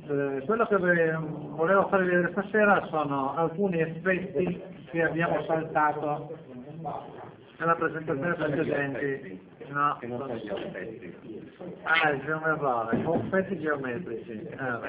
quello che volevo farvi vedere stasera sono alcuni effetti che abbiamo saltato nella presentazione precedente. No, che non sono gli effetti. Ah, c'è un errore, effetti geometrici.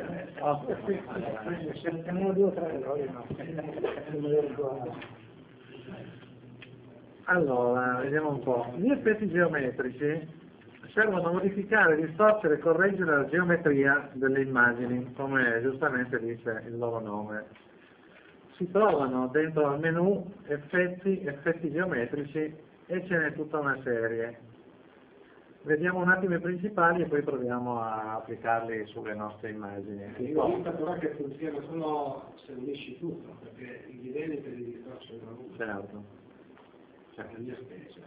Allora, vediamo un po'. Gli effetti geometrici servono a modificare, distorcere e correggere la geometria delle immagini, come giustamente dice il loro nome. Si trovano dentro al menu effetti geometrici e ce n'è tutta una serie. Vediamo un attimo i principali e poi proviamo a applicarli sulle nostre immagini. Io ho visto però che funziona solo se unisci tutto, perché i livelli te li distorce una luce. Certo. Cioè, la mia specie.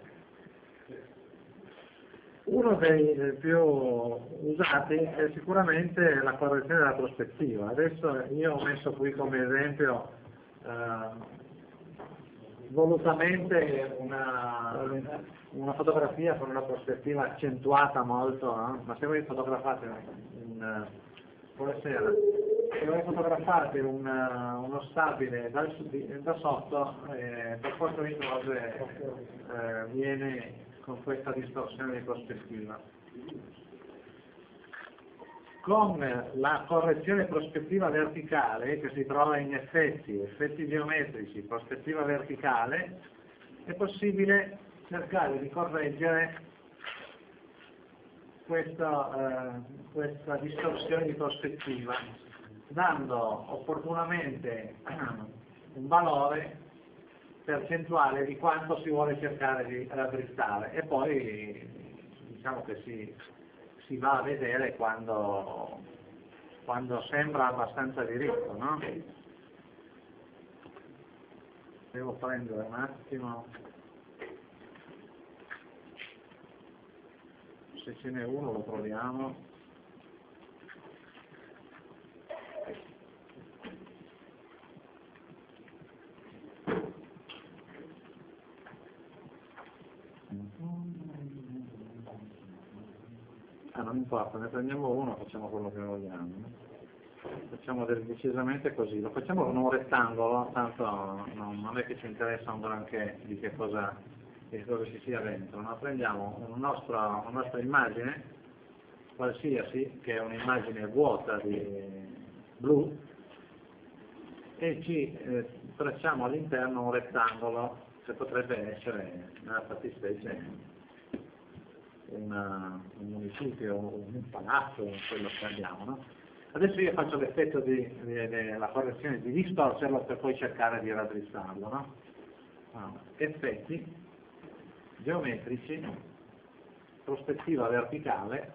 Uno dei più usati è sicuramente la correzione della prospettiva. Adesso io ho messo qui come esempio volutamente una fotografia con una prospettiva accentuata molto, no? Ma se voi fotografate buonasera, se voi fotografate uno stabile da sotto, per forza di cose viene con questa distorsione di prospettiva. Con la correzione prospettiva verticale, che si trova in effetti geometrici, prospettiva verticale, è possibile cercare di correggere questa distorsione di prospettiva, dando opportunamente un valore percentuale di quanto si vuole cercare di raddrizzare e poi diciamo che si va a vedere quando sembra abbastanza diritto, no? Devo prendere un attimo, se ce n'è uno lo proviamo. Non importa, ne prendiamo uno, facciamo quello che vogliamo. Facciamo decisamente così, lo facciamo con un rettangolo, tanto non è che ci interessa un granché di che cosa ci sia dentro, no? Prendiamo una nostra immagine, qualsiasi, che è un'immagine vuota di blu, e ci tracciamo all'interno un rettangolo, che potrebbe essere, nella fattispecie, un municipio, un palazzo, quello che abbiamo, no? Adesso io faccio l'effetto della correzione di distorcerlo per poi cercare di raddrizzarlo, no? Allora, effetti geometrici, prospettiva verticale,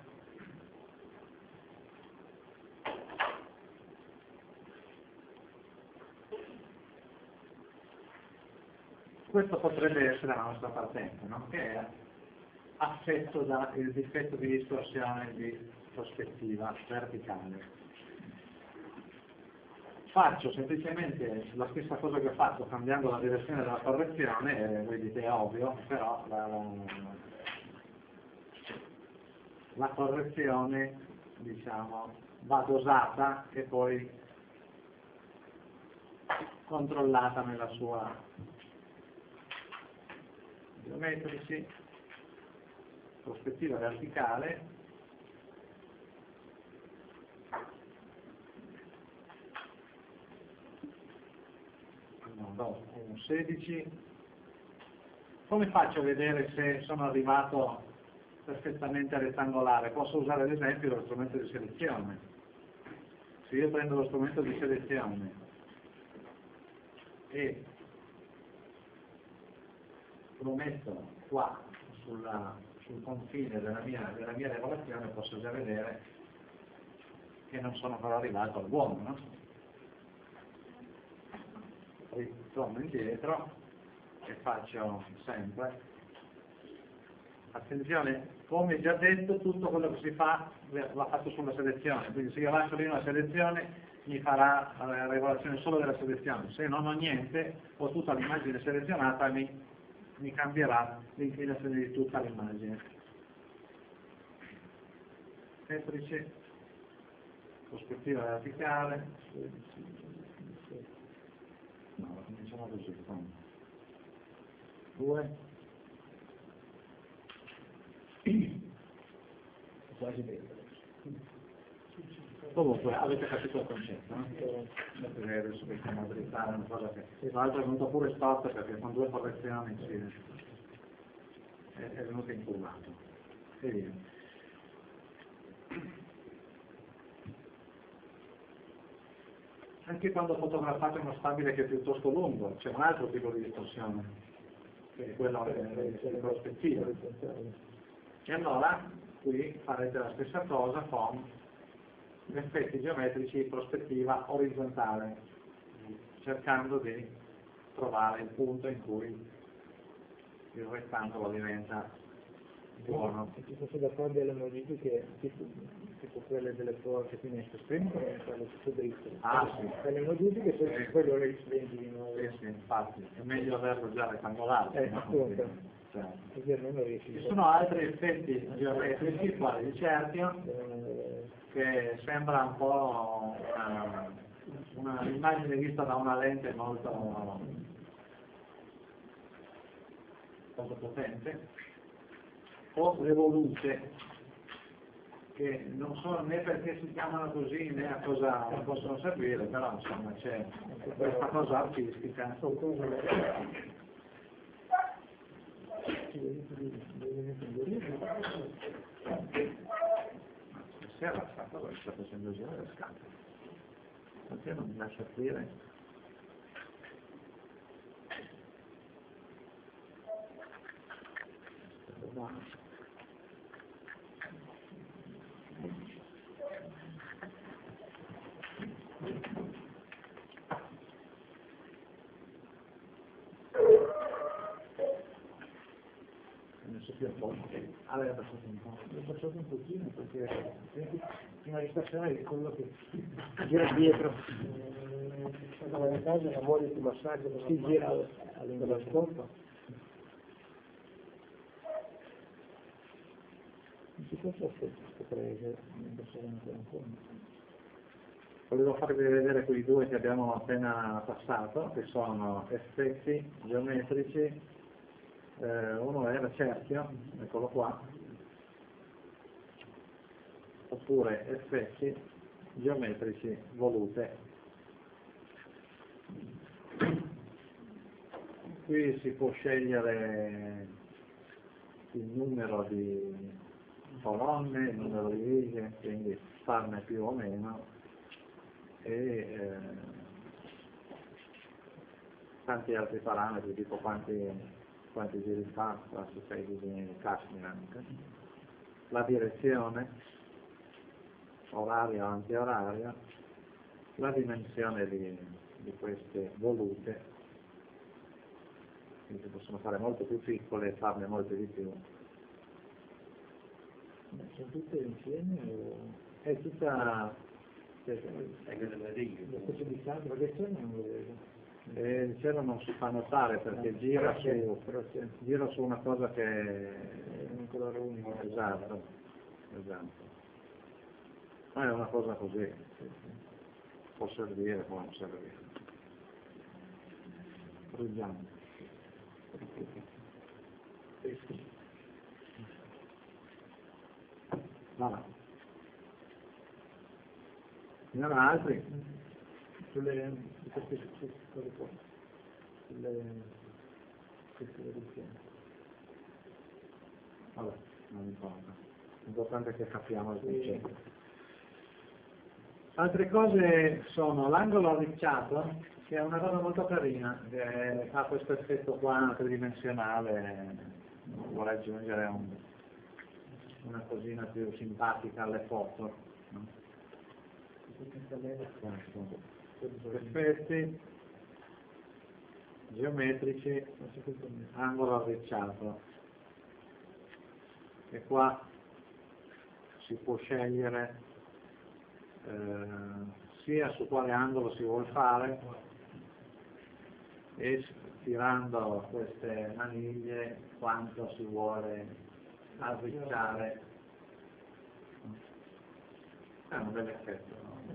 questo potrebbe essere la nostra partenza, no? Che è affetto dal difetto di distorsione di prospettiva verticale. Faccio semplicemente la stessa cosa che ho fatto cambiando la direzione della correzione, voi dite è ovvio, però la correzione, diciamo, va dosata e poi controllata nella sua geometrici, prospettiva verticale, un 16. Come faccio a vedere se sono arrivato perfettamente rettangolare? Posso usare ad esempio lo strumento di selezione. Se io prendo lo strumento di selezione e lo metto qua sul confine della mia regolazione, posso già vedere che non sono ancora arrivato al buono, no? Ritorno indietro e faccio sempre. Attenzione, come già detto, tutto quello che si fa va fatto sulla selezione, quindi se io lascio lì una selezione mi farà la regolazione solo della selezione, se non ho niente, ho tutta l'immagine selezionata, mi cambierà l'inclinazione di tutta l'immagine. Semplice, prospettiva verticale, no, cominciamo così, 2, quasi vero. comunque avete capito il concetto, no? Adesso che stiamo a drittare una cosa che tra l'altro è venuta pure storta perché con 2 correzioni è venuto incurvato e via. Anche quando fotografate uno stabile che è piuttosto lungo c'è un altro tipo di distorsione, che è quello di prospettiva. E allora qui farete la stessa cosa con effetti geometrici di prospettiva orizzontale, cercando di trovare il punto in cui il rettangolo diventa buono. Se ci fosse da fare delle modifiche tipo quelle delle porte finestre prima che farle tutto dritto. Ah sì. Le modifiche poi lo risvendi di nuovo. Sì, infatti, è meglio averlo già rettangolare. No? Appunto. Certo. Perché non lo riesci. Ci sono altri effetti geometrici, quali il cerchio, che sembra un po' un'immagine vista da una lente molto potente, o le volute, che non so né perché si chiamano così né a cosa possono servire, però insomma c'è questa cosa artistica. Stasera sta cosa sta facendo girare le scale. Perché non mi lascia aprire? Aveva passato un po', l'ho passato un pochino perché prima di stazione è quello che gira dietro. Nella casa la moglie ti massaggia, si gira all'ascolto. Non si può fare queste prese, non posso ancora un po'. Volevo farvi vedere quei 2 che abbiamo appena passato, che sono effetti geometrici. Uno era cerchio, eccolo qua, oppure effetti geometrici volute. Qui si può scegliere il numero di colonne, il numero di righe, quindi farne più o meno, e tanti altri parametri, tipo quanti giri fa, se fai disegni di Kashmir anche, la direzione, oraria o antioraria, la dimensione di queste volute, quindi si possono fare molto più piccole e farne molte di più. Sono tutte insieme o È tutta la specie di santo, perché c'è non lo vedo. il cielo non si fa notare perché gira su una cosa che è un colore unico. Esatto. Ma è una cosa così, può servire, può non servire. Vediamo. Va. Ce n'erano altri? Sulle queste cose qua, queste edizioni. Vabbè, non importa. L'importante è che capiamo il concetto. Altre cose sono l'angolo arricciato, che è una cosa molto carina, che ha questo effetto qua tridimensionale, vuole aggiungere una cosina più simpatica alle foto. No? Effetti geometrici, angolo arricciato, e qua si può scegliere sia su quale angolo si vuole fare, e tirando queste maniglie quanto si vuole arricciare. È un bel effetto, no?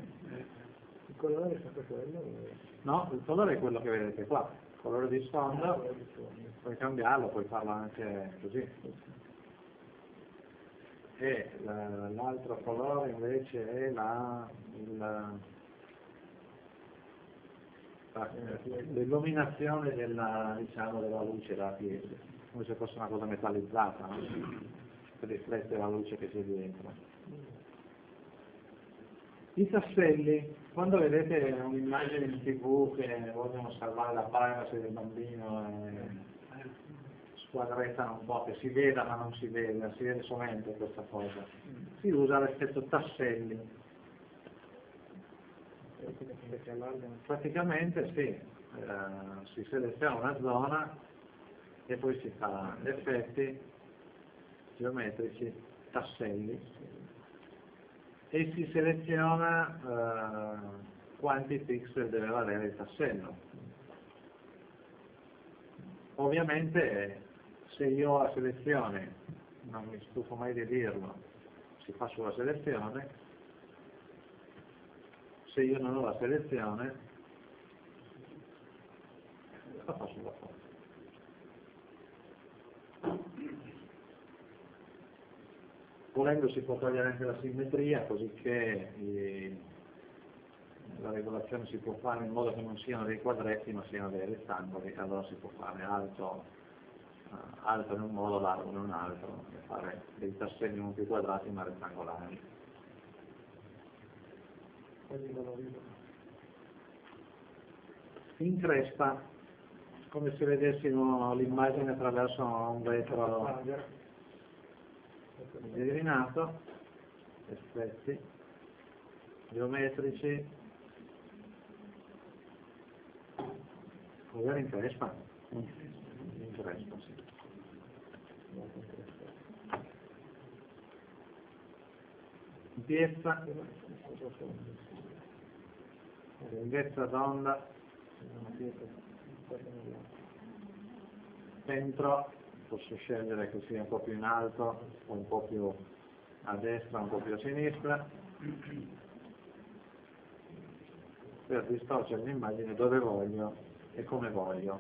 colore è sempre quello? No, il colore è quello che vedete qua, il colore di sfondo, puoi cambiarlo, puoi farlo anche così. E l'altro colore invece è l'illuminazione della, diciamo, della luce della chiesa, come se fosse una cosa metallizzata, no? Che riflette la luce che c'è dentro. I tasselli, quando vedete un'immagine in TV che vogliono salvare la privacy del bambino e squadrettano un po', che si veda ma non si vede solamente questa cosa, si usa l'effetto tasselli. Praticamente sì, si seleziona una zona e poi si fa effetti geometrici, tasselli, e si seleziona quanti pixel deve valere il tassello. Ovviamente se io ho la selezione, non mi stufo mai di dirlo, si fa sulla selezione. Se io non ho la selezione, la faccio da fuori. Volendo si può togliere anche la simmetria, così che la regolazione si può fare in modo che non siano dei quadretti ma siano dei rettangoli, allora si può fare alto in un modo, largo in un altro, e fare dei tasselli non più quadrati ma rettangolari. In crespa, come se vedessimo l'immagine attraverso un vetro illuminato, effetti geometrici, magari in crespa, sì. In piezza, lunghezza d'onda, centro, posso scegliere che sia un po' più in alto o un po' più a destra, un po' più a sinistra, per distorcere l'immagine dove voglio e come voglio.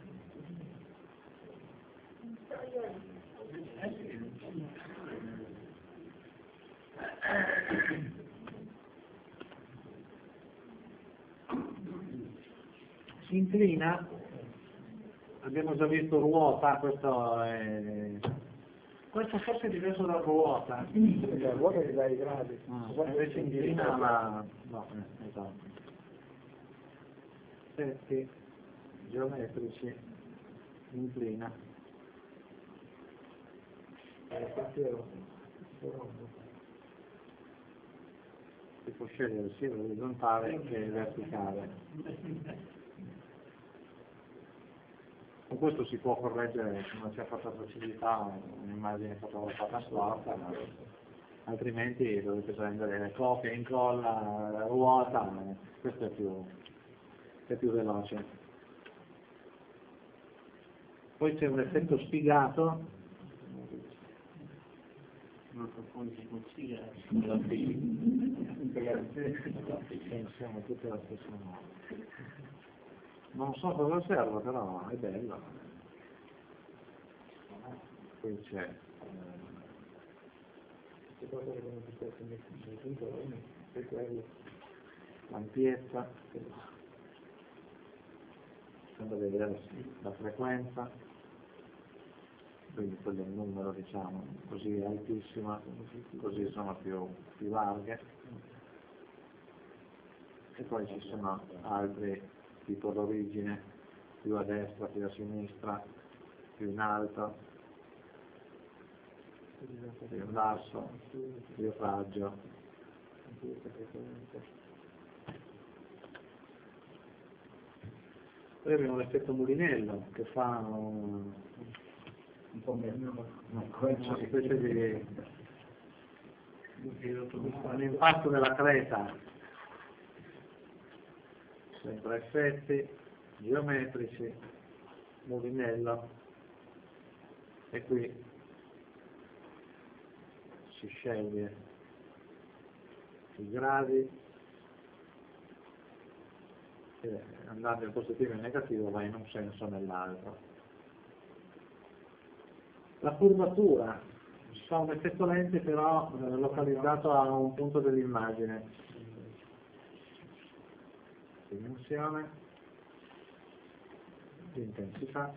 Si inclina, abbiamo già visto ruota, questo forse è diverso da ruota. La ruota ti dà i gradi. Invece inclina no, esatto. Effetti geometrici, inclina. Si può scegliere sia l'orizzontale che il verticale. Con questo si può correggere con una certa facilità un'immagine fotografata storta, ma altrimenti dovete prendere copia, incolla, ruota, questo è più veloce. Poi c'è un effetto sfigato. Siamo tutti alla stessa moda. Non so cosa serve, però è bello. Poi c'è l'ampiezza, andando a vedere la frequenza, quindi quello è il numero, diciamo, così è altissima, così sono più larghe, e poi ci sono altri, tipo l'origine, più a destra, più a sinistra, più in alto, più in basso, più raggio. Poi abbiamo l'effetto mulinello, che fa un po' meno, una specie di un impatto della creta, sempre effetti geometrici, mulinello, e qui si sceglie i gradi, che andando in positivo e in negativo va in un senso o nell'altro. La curvatura fa un effetto lente però localizzato a un punto dell'immagine. Dimensione, intensità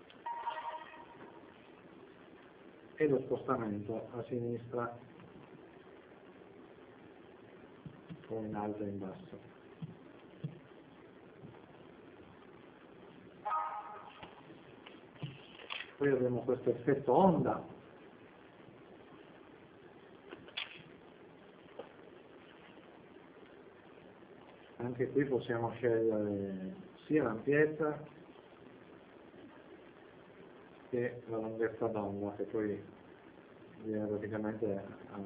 e lo spostamento a sinistra o in alto e in basso. Poi abbiamo questo effetto onda, anche qui possiamo scegliere sia l'ampiezza che la lunghezza d'onda, che poi viene praticamente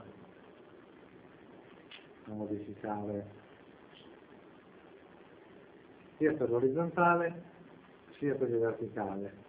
a modificare sia per l'orizzontale sia per il verticale.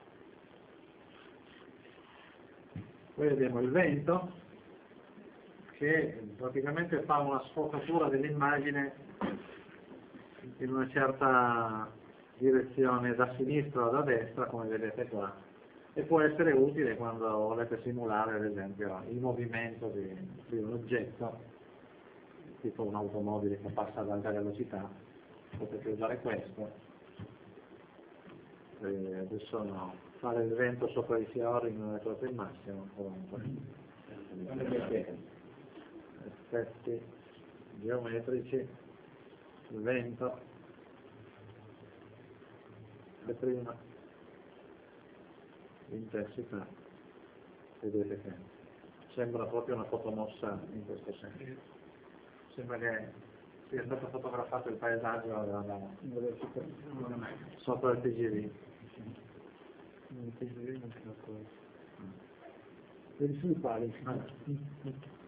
Poi abbiamo il vento che praticamente fa una sfocatura dell'immagine in una certa direzione da sinistra o da destra, come vedete qua, e può essere utile quando volete simulare ad esempio il movimento di un oggetto, tipo un'automobile che passa ad alta velocità, potete usare questo. Adesso no, fare il vento sopra i fiori non è proprio il massimo, comunque. Effetti geometrici, il vento, le prima, l'intensità, vedete che sembra proprio una fotomossa in questo senso. Sembra che sia stato fotografato il paesaggio sopra il TGV. Il TGV non ce l'ho poi. Vedi sui pali.